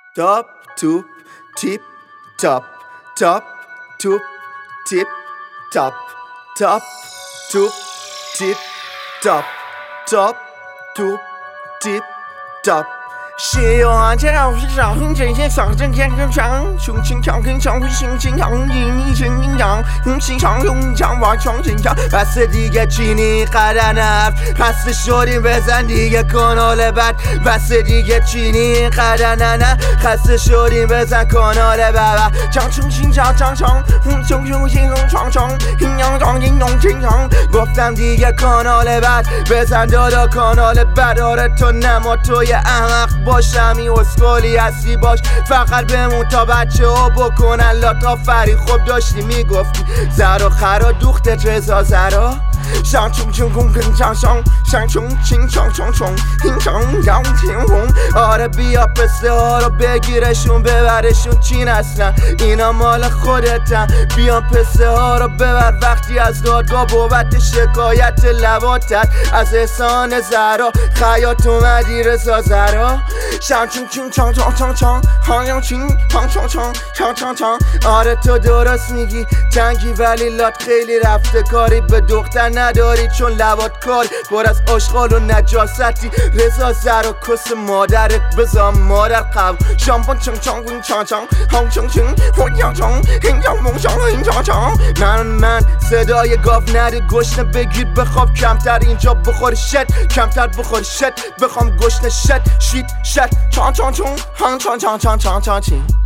Top, toop, tip, top, top, toop, tip, top, top, toop, tip, top, top, toop, tip, top。喜欢这样是上这些上阵天更长，胸情长更长，心情长，你真紧张，心长用长往长心长，بس دیگه چینی قدر نفت خسته شدیم بزن دیگه کانال بعد بس دیگه چینی قدر نه خسته شدیم بزن کانال بعد长春心长长长胸胸心胸长长阴阳长阴阳经常گفتم دیگه کانال بعد بزن دادا کانال بعد آره تو نما توی احمق باشم این اسکولی هستی باش فقط بمون تا بچه ها بکنن لاتا فری خوب داشتی میگفتی زر و خرا دوخت رزا زرا 上冲冲空跟上上上冲清上冲冲این上阳天红آره بیا پسته ها رو بگیرشون ببرشون چین اصلا اینا مال خودتن بیا پسته ها رو ببر وقتی از دادگاه بابت شکایت لواتت از احسان زهرا خیاط اومدی رضا زهرا 上冲冲چان چان چان چان هایان چین چان چان چان چان چان چان آره تو درست میگی تنگی ولی لات خیلی رفته کاری به دختر نداری چون لبات کار پر از آشغال و نجاستی رضا زهرا کس مادرت بزا مادر قبل شامپان چنگ چانگ ون چان چان هاو چنگ چنگ هون یان چان هین یان مون چان هین چان چان من صدای گاو نده گشنه بگیر بخواب کمتر اینجا بخور شت کمتر بخور شت بخوام گشنه شت شیت شت چان چان چون هان چان چان چان چان چان چین